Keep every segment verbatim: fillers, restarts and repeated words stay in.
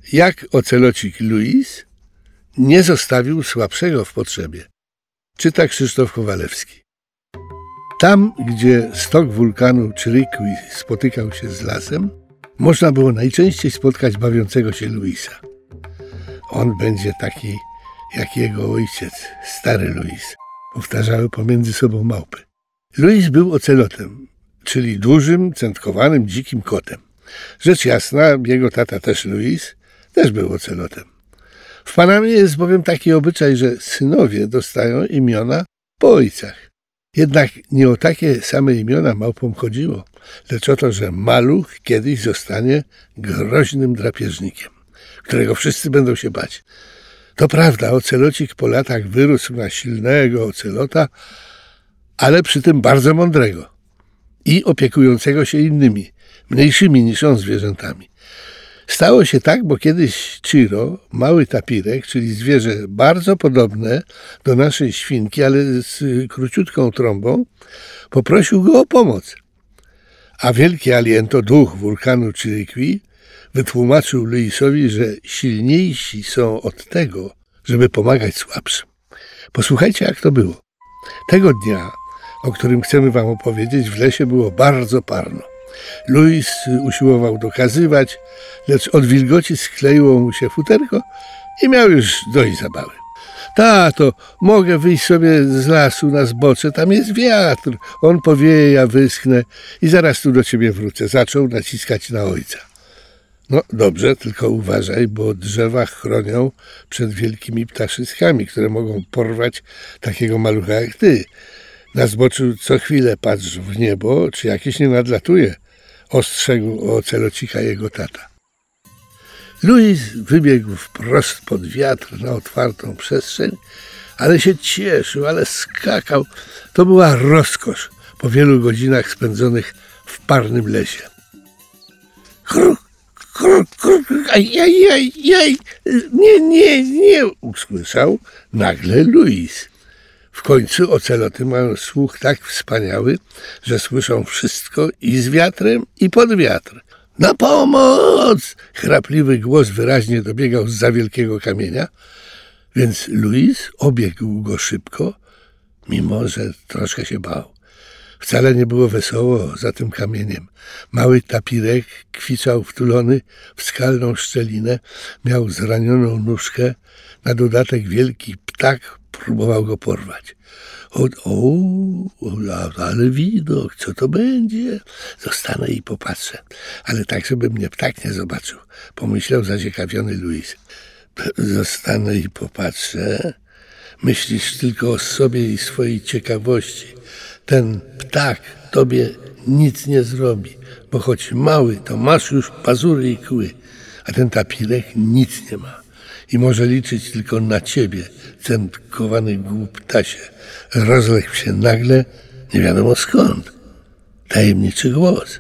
Jak ocelocik Louis nie zostawił słabszego w potrzebie. Czyta Krzysztof Kowalewski. Tam, gdzie stok wulkanu Chiriqui spotykał się z lasem, można było najczęściej spotkać bawiącego się Louisa. On będzie taki jak jego ojciec, stary Louis, powtarzały pomiędzy sobą małpy. Louis był ocelotem, czyli dużym, cętkowanym, dzikim kotem. Rzecz jasna, jego tata też Louis, też był ocelotem. W Panamie jest bowiem taki obyczaj, że synowie dostają imiona po ojcach. Jednak nie o takie same imiona małpom chodziło, lecz o to, że maluch kiedyś zostanie groźnym drapieżnikiem, którego wszyscy będą się bać. To prawda, ocelocik po latach wyrósł na silnego ocelota, ale przy tym bardzo mądrego i opiekującego się innymi, mniejszymi niż on zwierzętami. Stało się tak, bo kiedyś Chiro, mały tapirek, czyli zwierzę bardzo podobne do naszej świnki, ale z króciutką trąbą, poprosił go o pomoc. A wielki Aliento, duch wulkanu Chiriqui, wytłumaczył Louisowi, że silniejsi są od tego, żeby pomagać słabszym. Posłuchajcie, jak to było. Tego dnia, o którym chcemy wam opowiedzieć, w lesie było bardzo parno. Louis usiłował dokazywać, lecz od wilgoci skleiło mu się futerko i miał już dość zabawy. Tato, mogę wyjść sobie z lasu na zbocze, tam jest wiatr, on powieje, ja wyschnę i zaraz tu do ciebie wrócę. Zaczął naciskać na ojca. No dobrze, tylko uważaj, bo drzewa chronią przed wielkimi ptaszyskami, które mogą porwać takiego malucha jak ty. Na zboczu co chwilę patrz w niebo, czy jakieś nie nadlatuje, ostrzegł ocelocika jego tata. Louis wybiegł wprost pod wiatr na otwartą przestrzeń, ale się cieszył, ale skakał. To była rozkosz po wielu godzinach spędzonych w parnym lesie. Kruk, kruk, kruk, aj, aj, aj, aj, nie, nie, nie, usłyszał nagle Louis. W końcu oceloty mają słuch tak wspaniały, że słyszą wszystko i z wiatrem, i pod wiatr. Na pomoc! Chrapliwy głos wyraźnie dobiegał zza wielkiego kamienia, więc Louis obiegł go szybko, mimo że troszkę się bał. Wcale nie było wesoło za tym kamieniem. Mały tapirek kwiczał wtulony w skalną szczelinę, miał zranioną nóżkę, na dodatek wielki ptak próbował go porwać. O, o, ale widok, co to będzie? Zostanę i popatrzę. Ale tak, żeby mnie ptak nie zobaczył, pomyślał zaciekawiony Louis. Zostanę i popatrzę. Myślisz tylko o sobie i swojej ciekawości. Ten ptak tobie nic nie zrobi, bo choć mały, to masz już pazury i kły, a ten tapirek nic nie ma. I może liczyć tylko na ciebie, cętkowany głuptasie. Rozległ się nagle, nie wiadomo skąd, tajemniczy głos.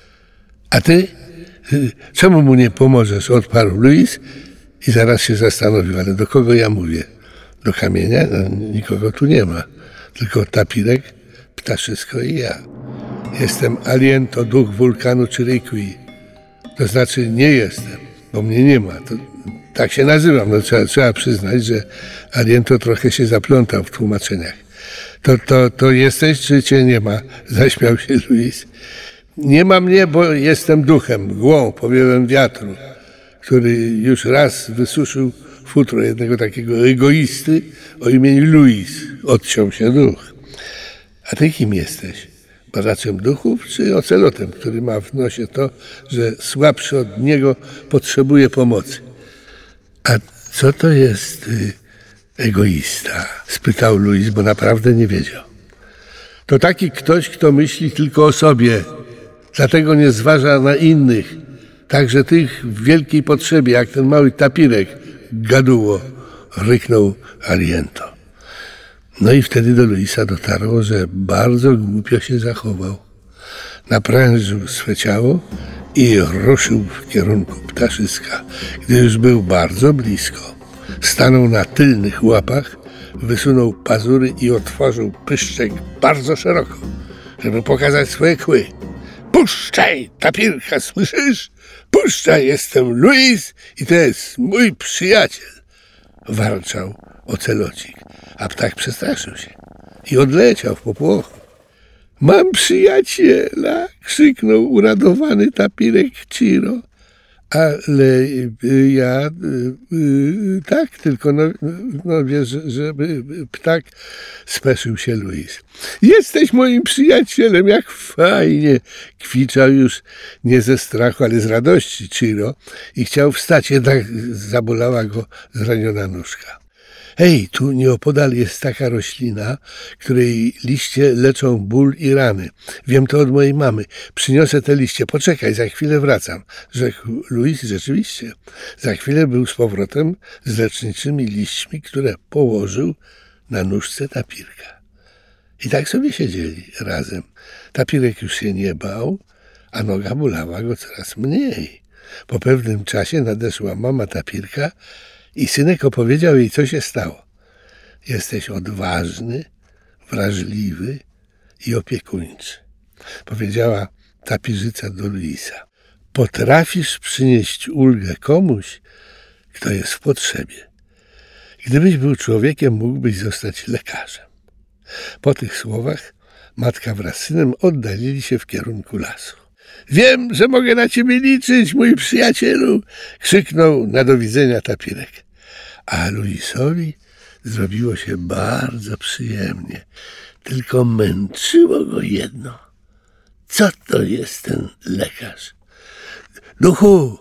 A ty? Czemu mu nie pomożesz? Odparł Louis i zaraz się zastanowił, ale do kogo ja mówię? Do kamienia? No, nikogo tu nie ma, tylko tapirek, ptaszysko i ja. Jestem Aliento, duch wulkanu Chiriqui. To znaczy nie jestem, bo mnie nie ma. To tak się nazywam. No, trzeba, trzeba przyznać, że Aliento trochę się zaplątał w tłumaczeniach. To, to, to jesteś, czy cię nie ma? Zaśmiał się Louis. Nie ma mnie, bo jestem duchem, mgłą, powiewem wiatru, który już raz wysuszył futro jednego takiego egoisty o imieniu Louis. Odciął się duch. A ty kim jesteś? Badaczem duchów czy ocelotem, który ma w nosie to, że słabszy od niego potrzebuje pomocy? A co to jest y, egoista? Spytał Louis, bo naprawdę nie wiedział. To taki ktoś, kto myśli tylko o sobie, dlatego nie zważa na innych, także tych w wielkiej potrzebie, jak ten mały tapirek, gaduło, ryknął Aliento. No i wtedy do Louisa dotarło, że bardzo głupio się zachował. Naprężył swe ciało i ruszył w kierunku ptaszyska. Gdy już był bardzo blisko, stanął na tylnych łapach, wysunął pazury i otworzył pyszczek bardzo szeroko, żeby pokazać swoje kły. Puszczaj, tapirka, słyszysz? Puszczaj, jestem Luis i to jest mój przyjaciel, warczał ocelocik, a ptak przestraszył się i odleciał w popłochu. Mam przyjaciela, krzyknął uradowany tapirek Ciro. Ale ja, tak, tylko no, no wiesz, żeby ptak, speszył się Luis. Jesteś moim przyjacielem, jak fajnie, kwiczał już nie ze strachu, ale z radości Ciro i chciał wstać, jednak zabolała go zraniona nóżka. Hej, tu nieopodal jest taka roślina, której liście leczą ból i rany. Wiem to od mojej mamy. Przyniosę te liście. Poczekaj, za chwilę wracam. Rzekł Luis rzeczywiście. Za chwilę był z powrotem z leczniczymi liśćmi, które położył na nóżce tapirka. I tak sobie siedzieli razem. Tapirek już się nie bał, a noga bolała go coraz mniej. Po pewnym czasie nadeszła mama tapirka i synek opowiedział jej, co się stało. Jesteś odważny, wrażliwy i opiekuńczy, powiedziała tapirzyca do Luisa. Potrafisz przynieść ulgę komuś, kto jest w potrzebie. Gdybyś był człowiekiem, mógłbyś zostać lekarzem. Po tych słowach matka wraz z synem oddalili się w kierunku lasu. Wiem, że mogę na ciebie liczyć, mój przyjacielu, krzyknął na do widzenia tapirek. A Luisowi zrobiło się bardzo przyjemnie, tylko męczyło go jedno. Co to jest ten lekarz? Duchu,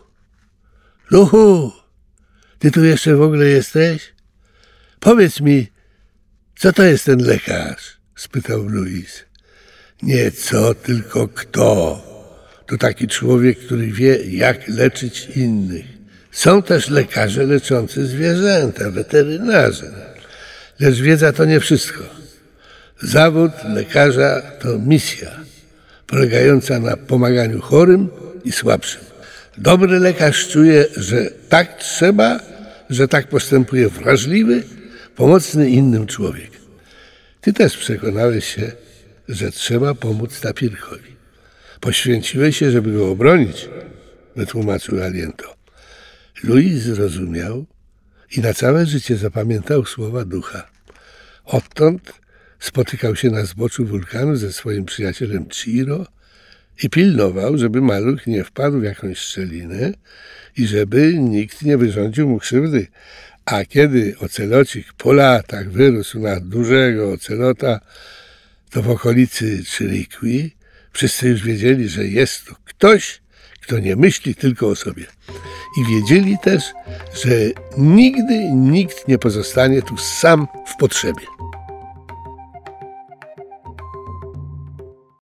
duchu, ty tu jeszcze w ogóle jesteś? Powiedz mi, co to jest ten lekarz? Spytał Luis. Nie co, tylko kto. To taki człowiek, który wie, jak leczyć innych. Są też lekarze leczący zwierzęta, weterynarze. Lecz wiedza to nie wszystko. Zawód lekarza to misja, polegająca na pomaganiu chorym i słabszym. Dobry lekarz czuje, że tak trzeba, że tak postępuje wrażliwy, pomocny innym człowiek. Ty też przekonałeś się, że trzeba pomóc tapirkowi. Poświęciłeś się, żeby go obronić, wytłumaczył Aliento. Luis zrozumiał i na całe życie zapamiętał słowa ducha. Odtąd spotykał się na zboczu wulkanu ze swoim przyjacielem Ciro i pilnował, żeby maluch nie wpadł w jakąś szczelinę i żeby nikt nie wyrządził mu krzywdy. A kiedy ocelocik po latach wyrósł na dużego ocelota, to w okolicy Chiriqui wszyscy już wiedzieli, że jest to ktoś, kto nie myśli tylko o sobie. I wiedzieli też, że nigdy nikt nie pozostanie tu sam w potrzebie.